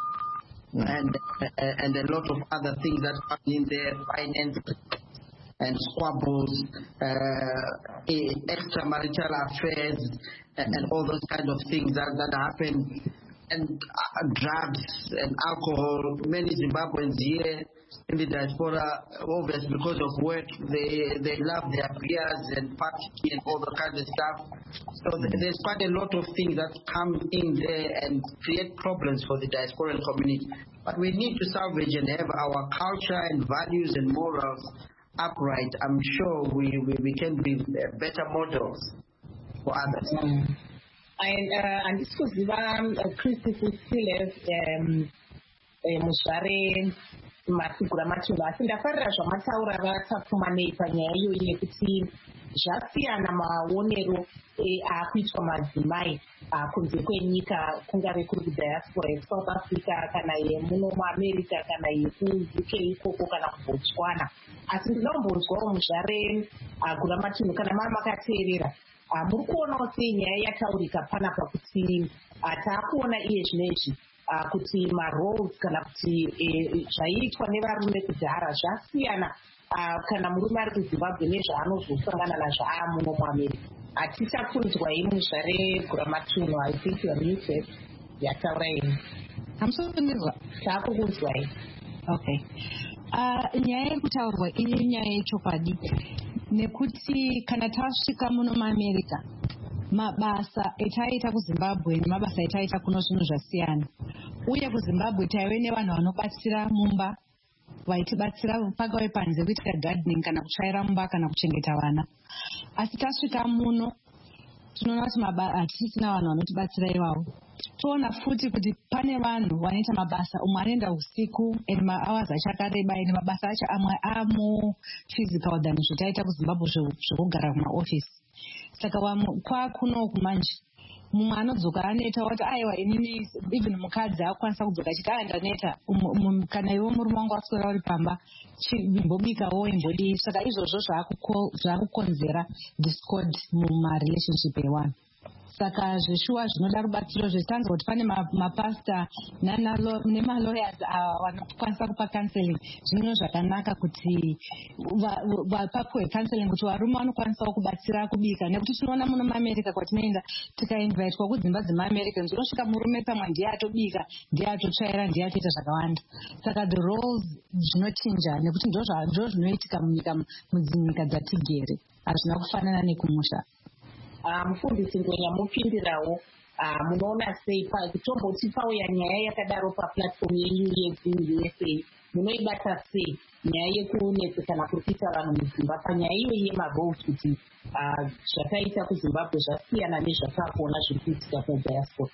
And a lot of other things that come in there, finance and squabbles, extramarital affairs, and all those kind of things that happen, and drugs and alcohol. Many Zimbabweans here in the diaspora, obviously because of work, they love their beers and partying and all that kind of stuff. So there's quite a lot of things that come in there and create problems for the diasporan community. But we need to salvage and have our culture and values and morals upright. I'm sure we can be better models for others. And this was Christy Fusiles, Mushare Masigura Machula. I think the Federation of Mataura Ratamane Panyayo Yekuti, Jasiyana Maonero, Akuitwa Mazimai, Kunzekwenika, Kungareku diaspora, South Africa, Kanaye, Muno America, Kanaye, UK, Koko, Kana Botswana. I think Lombos, Mushare, Guramatu, Kanama Katerira. Mukuona kuti nyaya yataurika panapa kuti taakuona iye zvinezvi kuti maroles kana kuti zvaiitwa nevarume kudhara zvasiyana kana murume ari kuzimbabwe nezvaanozosangana nazvo aamuno muamerica. Hatichakunzwa imwe zvare Guramatunhu. I think you are muted. Yataura imi. Hamusokunzwa? Taakukunzwai. Okay. Nyaya yekutaurwa iri nyaya yechokwadi. Nekuti kana tasvika muno muAmerica, mabasa etaita kuZimbabwe nemabasa etaita kuno zvinhu zvasiyana. Uye kuZimbabwe taive nevanhu vanobatsira mumba, vaitibatsira pangave panze kuitika gardening kana kutsvaira mumba kana kuchengeta vana. Asi tasvika muno tinoona kuti hatisina vanhu vanotibatsira ivavo. Toona futi kuti pane vanhu vanoita mabasa umwe anoenda usiku and mahours achakareba ende mabasa acho amwe amo physical than zvotaita kuZimbabwe zvokugara kumaofisi. Saka kwakuno kumanje mumwe anodzoka aneta kuti aiwa inini even mukadzi akukwanisa kudzoka achiti ndaneta kana iwe murume wangu aswera uri pamba imbobikawo imbodii. Saka izvozvo zvaakukonzera discord mumarelationship evanhu. Saka zveshuwa zvinoda rubatsiro zvesanzwa kuti pane mapasta nemalawyers vanokwanisa kupa counseling. Zvinhu zvakanaka kuti vapapuwe counseling kuti varume vanokwanisawo kubatsira kubika, nekuti tinoona muno muAmerica kwatinoenda tikainvitwa kudzimba dzemaAmerica dzinosvika murume pamwe ndiye atobika, ndiye atotsvaira, ndiye atoita zvakawanda. Saka the roles zvinochinja nekuti ndo zvinoitika mudzinyika dzatigere, hazvina kufanana nekumusha. Mufundisi Ngwenya mupindirawo munoona sei kutomboti pauya nyaya yakadaro paplatform yenyu yeUSA munoibata sei nyaya yekunetsekana kuri kuita vanhu muZimbabwe panyaya iyoyi yemaroles kuti zvakaita kuZimbabwe zvasiyana nezvataakuona zviri kuitika kudiaspora?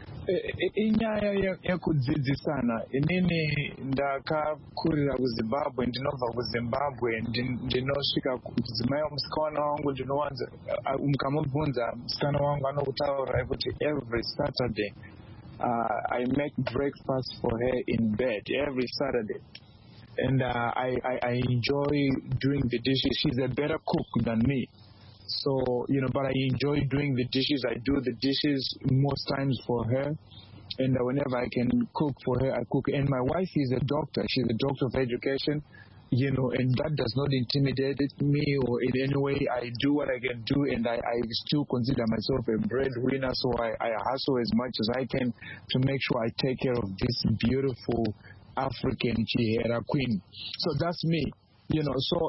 Inyaya yekudzidzisana. Inini ndakakurira kuZimbabwe, ndinobva kuZimbabwe, ndinosvika kudzimai musikana wangu ndinowanza mukamubvunza musikana wangu anokutaurai kuti every Saturday I make breakfast for her in bed every Saturday. And I enjoy doing the dishes. She's a better cook than me. So, but I enjoy doing the dishes. I do the dishes most times for her. And whenever I can cook for her, I cook. And my wife is a doctor. She's a doctor of education. and that does not intimidate me or in any way. I do what I can do, and I still consider myself a breadwinner, so I hustle as much as I can to make sure I take care of this beautiful African Chihera queen. So that's me. So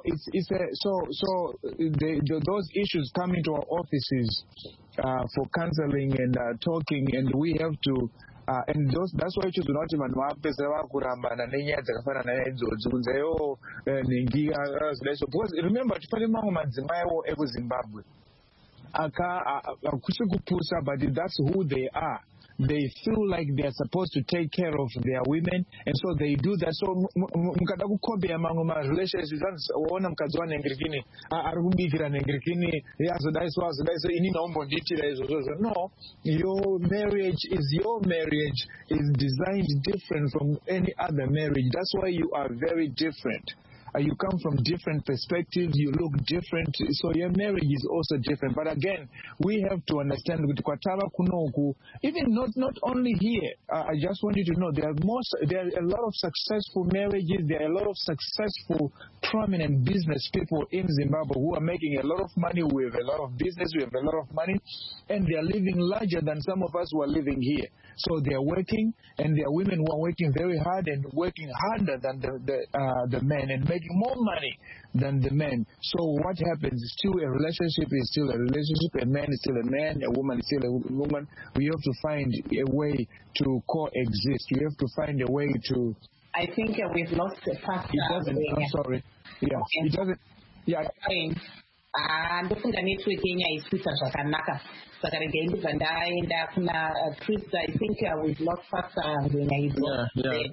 those issues come into our offices for counseling and talking, and we have to. And that's why choose not even wapeza kurambana nenyaya dzakafanana idzodzo kunzeyo ningi because remember tifane mamwe madzimai ekuZimbabwe akusi kupusa, but that's who they are. They feel like they are supposed to take care of their women, and so they do that. So mukada kukombea mamwe ma relationships waona mukadzi wa nengrikini ari kubikira nengrikini azodaiso ini naombo ndiitira izvozvo. No, your marriage is designed different from any other marriage. That's why you are very different. You come from different perspectives, you look different, so your marriage is also different. But again, we have to understand even not only here. I just want you to know there are a lot of successful marriages, there are a lot of successful prominent business people in Zimbabwe who are making a lot of money. We have a lot of business, we have a lot of money, and they are living larger than some of us who are living here. So they are working, and there are women who are working very hard and working harder than the men and making more money than the men. So what happens? Still, a relationship is still a relationship. A man is still a man. A woman is still a woman. We have to find a way to coexist. We have to find a way to. I think we've lost the past. It doesn't. I'm sorry. Yeah. Okay. It doesn't. Yeah. Ndofunga network yenyu aisisa zvakanaka saka regai ndibva ndaenda kuna Chris. I think we've lost Pastor Ngwenya.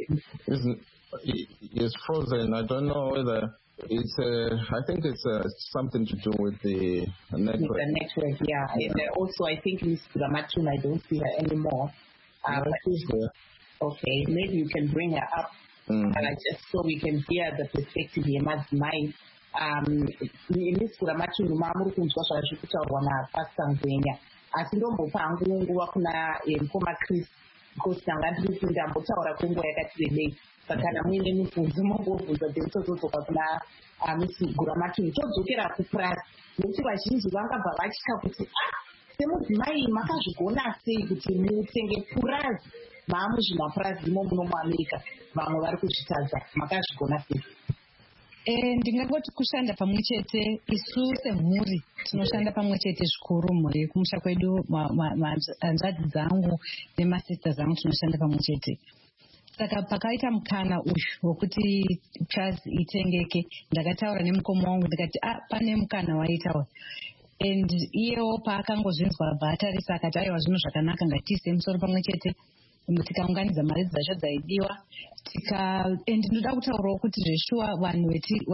It's frozen. I don't know whether it's I think it's something to do with the network. With the network, yeah. And also I think Miss Gramatun, I don't see her anymore. Okay, maybe you can bring her up just so we can hear the perspective of Madzimai. Miss Gramatun mamuri kunzwa zvazviri kutaurwa naPastor Ngwenya. Asi ndombopa hangu nguva kuna mukoma Chris because ndanga ndiri ndambotaura kwenguva yakati rebei. Kana muine mibvunzo mongobvunza then tozodzoka kuna Miss Gramatun todzokera kupurasi nokuti vazhinji vangabva vatya kuti semudzimai makazvigona sei kuti mutenge purazi maamuzvimapurazi imo muno muAmerica vamwe vari kuzvitadza makazvigona sei? Ndingangoti kushanda pamwe chete. Isu semhuri tinoshanda pamwe chete zvikuru. Mhuri kumusha kwedu, hanzvadzi dzangu nemasista zangu tinoshanda pamwe chete. Saka pakaita mukana uyu wokuti purazi itengeke, ndakataura nemukoma wangu ndikati pane mukana waitawo. And iyewo paakangozvinzwa bhatarisa akati aiwa zvinhu zvakanaka ngatiise musoro pamwe chete tikaunganidza mari dzacho dzaidiwa and ndoda kutaurawo kuti zveshuwa vanhu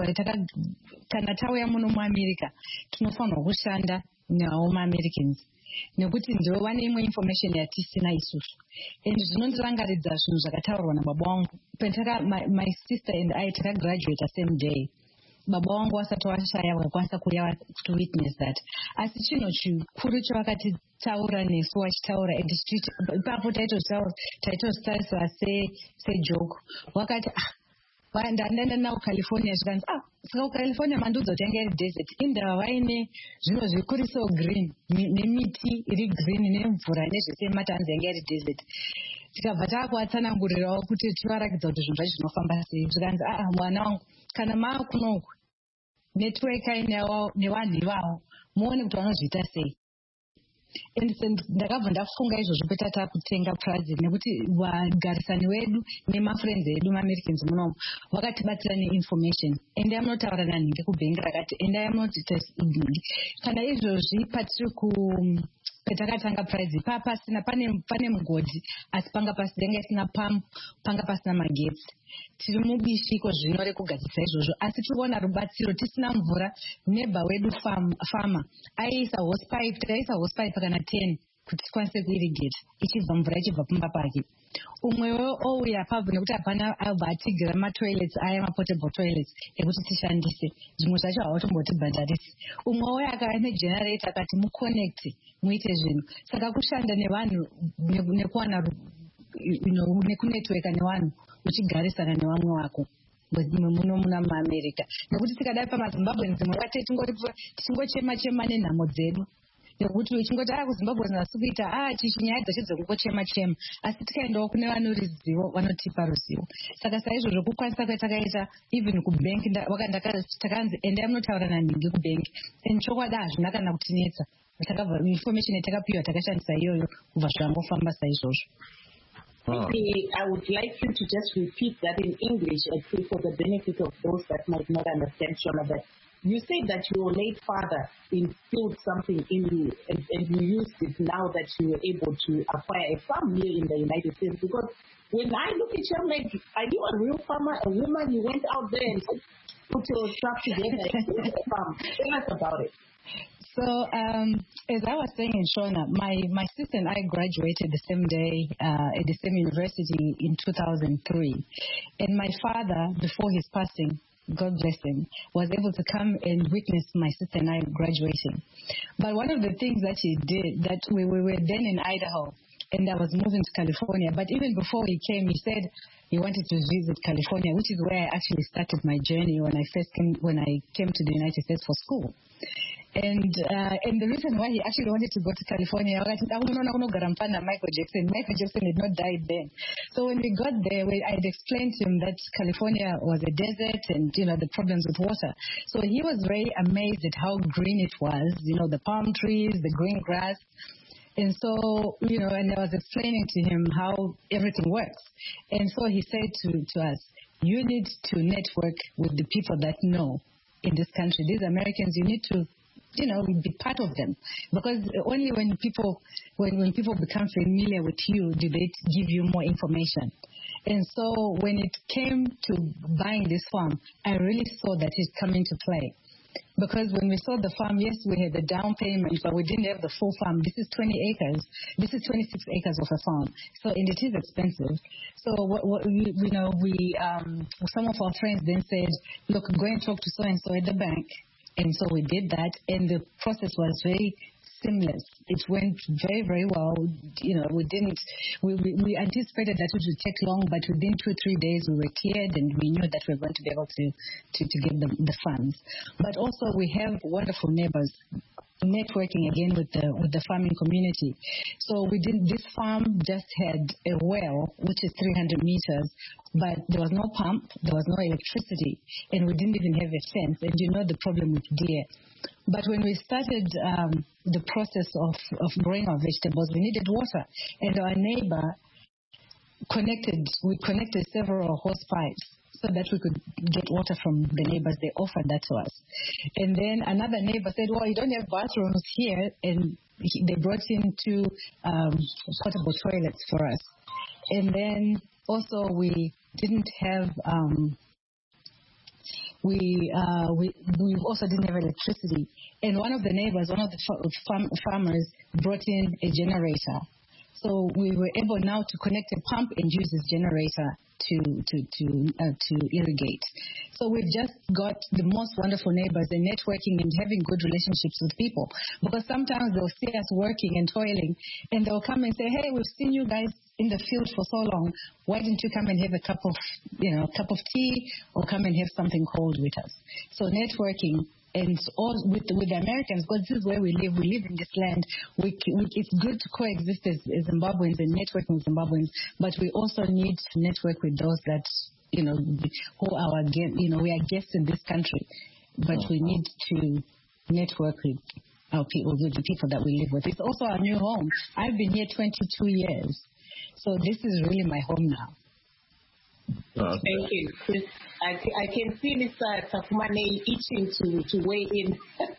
kana tauya muno muAmerica tinofanirwa kushanda nawo maAmericans nekuti ndivo vane imwe information yatisina isusu. And zvinondirangaridza zvinhu zvakataurwa nababa wangu. My sister and I takagraduate same day. Baba wangu wasati washaya vakakwanisa kuuya to witness that. Asi chinhu chikuru chavakatitaura nesu vachitaura and ipapo taitozitarisira sejoke. Vakati ndaenda nawo California zvikanzi saka kuCalifornia mandiudza kuti yanga iri desert. Indava vaine zvinhu zvikuru so green nemiti iri green nemvura nezvese matanzi yanga iri desert. Tikabva taakuvatsanangurirawo kuti tivarakidza kuti zvinhu zvacho zvinofamba sei. Zvikanzi mwana wangu kana maakunoku networkai nevanhu ivavo muone kuti vanozviita sei. Ndakabva ndafunga izvozvo petata kutenga purazi nekuti vagarisani vedu nemafriends edu maAmericans munomu vakatibatsira neinformation. Endai munotaura nanhingi kubhengi rakati endai munotita idhingi. Kana izvozvi patiri petakatanga purazi papasina pane mugodhi asi panga pasina isina pampu panga pasina magetsi. Tiri mubishiko zvino rekugadzisa izvozvo asi tiriona rubatsiro tisina mvura. Neighbor wedu farmer aiisa hosepipe kana 10 kuti tikwanise kuirigate ichibva mvura ichibva pamba pake. Umwewo ouya pabvu nekuti hapana abva atigira matoilets aya mapotable toilets ekuti tishandise. Zvimwe zvacho hawatombotibhadharisi. Umwe ouya akava negenerator akati muconnect muite zvinhu. Saka kushanda nevanhu nekuwana nekunetworka nevanhu uchigarisana nevamwe wako muno muna muAmerica nekuti tikadai pamaZimbabwe dzimwe vate tichingochema nenhamo dzedu nekuti uchingoti kuZimbabwe zinasi kuita chinyaya dzacho dzekungochema asi tikaendawo kune vanorizivo vanotipa ruzivo. Saka saizvozvo kukwanisa kwatakaita even kubenki takanzi endai munotaura nanhingi kubenki and chokwadi hazvina kana kutinetsa takabva information yatakapiwa takashandisa iyoyo kubva zvangofamba saizvozvo. Maybe I would like you to just repeat that in English for the benefit of those that might not understand Shona. But you said that your late father instilled something in you and you used it now that you were able to acquire a farm here in the United States. Because when I look at you, I'm like, are you a real farmer, a woman? You went out there and put your stuff together and built a farm. Tell us about it. So, as I was saying in Shona, my sister and I graduated the same day at the same university in 2003. And my father, before his passing, God bless him, was able to come and witness my sister and I graduating. But one of the things that he did, that we were then in Idaho, and I was moving to California. But even before he came, he said he wanted to visit California, which is where I actually started my journey when I came to the United States for school. And the reason why he actually wanted to go to California, Michael Jackson had not died then. So when we got there, I had explained to him that California was a desert and, the problems with water. So he was very amazed at how green it was, the palm trees, the green grass. And so, and I was explaining to him how everything works. And so he said to us, you need to network with the people that know in this country. These Americans, you need to be part of them, because only when people become familiar with you do they give you more information. And so when it came to buying this farm, I really saw that it come into play. Because when we saw the farm, yes, we had the down payment, but we didn't have the full farm. This is 20 acres. This is 26 acres of a farm. So, and it is expensive. So, some of our friends then said, look, go and talk to so-and-so at the bank. And so we did that, and the process was very seamless. It went very, very well. We anticipated that it would take long, but within 2 or 3 days we were cleared, and we knew that we were going to be able to get the funds. But also we have wonderful neighbors. Networking again with the farming community. So this farm just had a well, which is 300 meters, but there was no pump, there was no electricity, and we didn't even have a fence. And the problem with deer. But when we started the process of growing our vegetables, we needed water, and our neighbor connected several hose pipes so that we could get water from the neighbors. They offered that to us. And then another neighbor said, well, you don't have bathrooms here, and they brought in 2 portable toilets for us. And then also we didn't have we also didn't have electricity. And one of the neighbors, one of the farmers, brought in a generator. So we were able now to connect a pump and use this generator to irrigate. So we've just got the most wonderful neighbors and networking and having good relationships with people. Because sometimes they'll see us working and toiling, and they'll come and say, hey, we've seen you guys in the field for so long. Why didn't you come and have a cup of tea, or come and have something cold with us? So networking. And all with the Americans, because this is where we live. We live in this land. It's good to coexist as Zimbabweans and networking with Zimbabweans, but we also need to network with those that, who are we are guests in this country, but we need to network with our people, with the people that we live with. It's also our new home. I've been here 22 years, so this is really my home now. Thank you, Chris. I can see Mr. Tafumane itching to weigh in.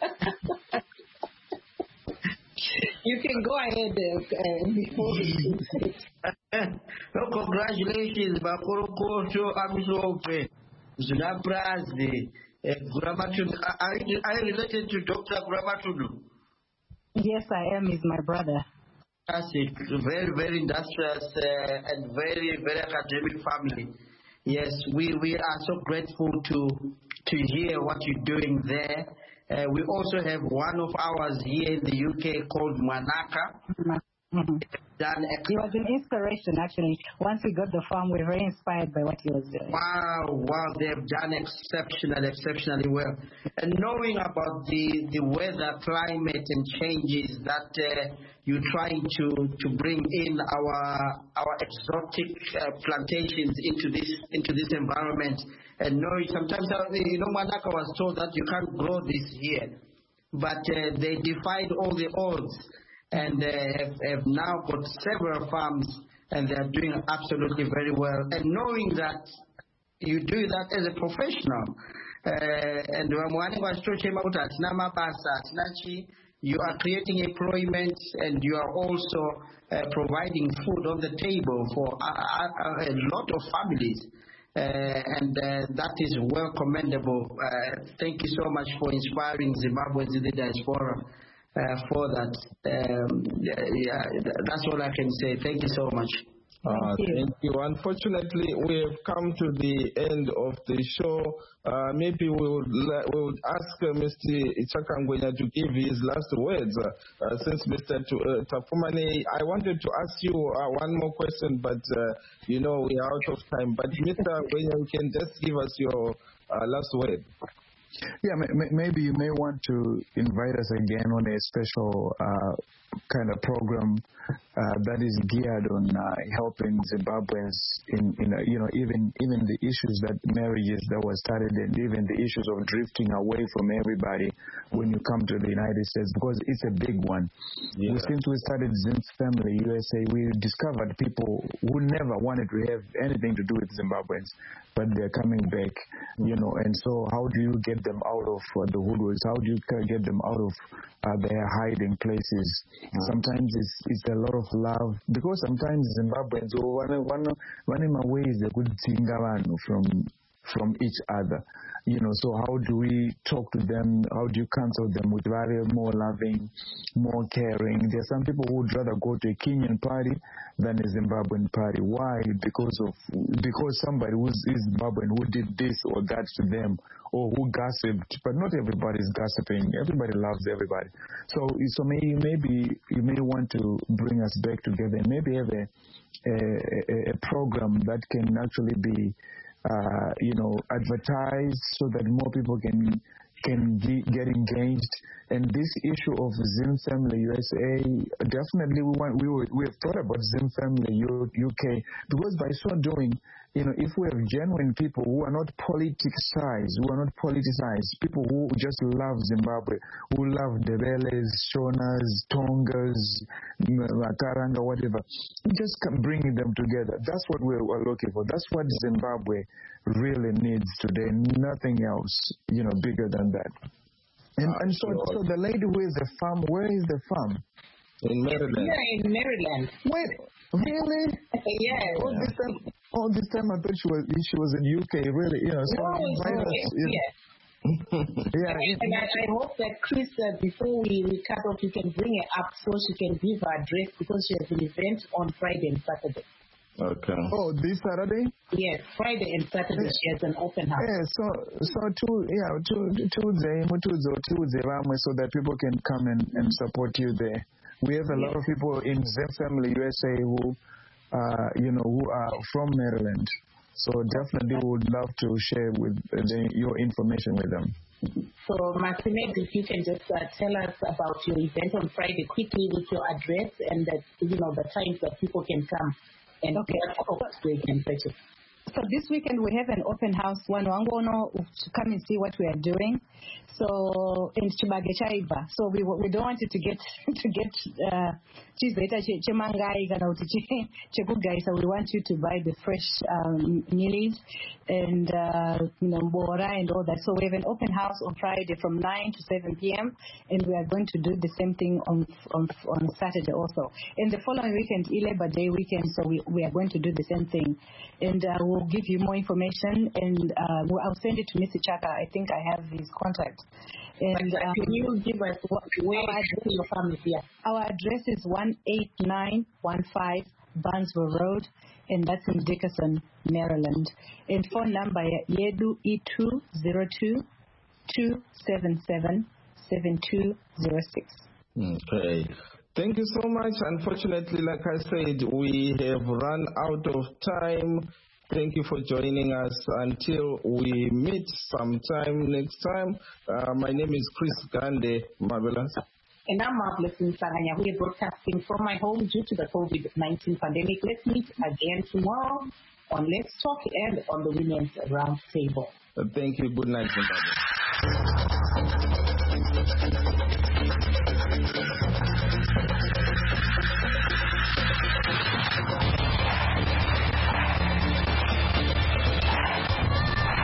You can go ahead before we congratulations, Bakorokosho Amisope, Zunaprazi, Guramatundu. Are you related to Dr. Guramatundu? Yes, I am. He's my brother. Fantastic. Very, very industrious and very, very academic family. Yes, we are so grateful to hear what you're doing there. We also have one of ours here in the UK called Manaka. Mm-hmm. He was an inspiration, actually. Once we got the farm, we were very inspired by what he was doing. Wow, they've done exceptionally well. And knowing about the weather, climate, and changes that you're trying to bring in our exotic plantations into this environment, and knowing sometimes, Manaka was told that you can't grow this here, but they defied all the odds. And have now got several farms, and they are doing absolutely very well. And knowing that you do that as a professional, and you are creating employment, and you are also providing food on the table for a lot of families. And that is well commendable. Thank you so much for inspiring Zimbabweans in the diaspora. For that. That's all I can say. Thank you so much. Thank you. Unfortunately, we have come to the end of the show. Maybe we would ask Mr. Chakangwenya to give his last words. Since Mr. Tafumane, I wanted to ask you one more question, but we are out of time. But Mr. Ngwenya, you can just give us your last word. Yeah, maybe you may want to invite us again on a special kind of program that is geared on helping Zimbabweans in even the issues that marriages that was started, and even the issues of drifting away from everybody when you come to the United States, because it's a big one. Yeah. Since we started Zim's Family USA, we discovered people who never wanted to have anything to do with Zimbabweans, but they're coming back, and so how do you get them out of the woodworks? How do you get them out of their hiding places? Sometimes it's a lot of love, because sometimes Zimbabweans one in my ways they could sing from each other. So how do we talk to them? How do you counsel them with very more loving, more caring? There are some people who would rather go to a Kenyan party than a Zimbabwean party. Why? Because somebody who's Zimbabwean who did this or that to them, or who gossiped. But not everybody is gossiping. Everybody loves everybody. So maybe you may want to bring us back together and maybe have a program that can actually be advertised so that more people can get engaged. And this issue of Zim Family USA, definitely we have thought about Zim Family UK, because by so doing, if we have genuine people who are not politicized, people who just love Zimbabwe, who love Debeles, Shonas, Tongas, Makaranga, whatever, just bring them together. That's what we're looking for. That's what Zimbabwe really needs today. Nothing else, bigger than that. And so the lady who is the farm, where is the farm? In Maryland. Yeah, in Maryland. Wait, really? Yeah. All this time I thought she was in UK, really. So invite us. Yeah. And I hope that Chris, before we cut off, you can bring her up so she can give her address, because she has an event on Friday and Saturday. Okay. Oh, this Saturday? Yes, Friday and Saturday she has an open house. Yeah, so so that people can come and support you there. We have a lot of people in Zim Family USA who are from Maryland. So definitely would love to share with your information with them. So, Martine, if you can just tell us about your event on Friday quickly with your address and the times that people can come and they can purchase. So this weekend we have an open house. Wanwangono to come and see what we are doing. So in Chibage Chaiba. So we don't want it to get chizeta chemangai kana uti chekugai. So we want you to buy the fresh mealies and bora and all that. So we have an open house on Friday from 9 to 7 p.m. and we are going to do the same thing on Saturday also. And the following weekend, Labor Day weekend, so we are going to do the same thing. And we'll give you more information, and I'll send it to Mr. Chaka. I think I have his contact. And can you give us where your family is? Our address is 18915 Barnesville Road, and that's in Dickerson, Maryland. And phone number Yedu E202 277 7206. Okay. Thank you so much. Unfortunately, like I said, we have run out of time. Thank you for joining us. Until we meet sometime next time, my name is Chris Gande. Marvelous. And I'm Marvelous Nsanganya. We are broadcasting from my home due to the COVID-19 pandemic. Let's meet again tomorrow on Let's Talk and on the Women's Round Table. Thank you. Good night, everybody.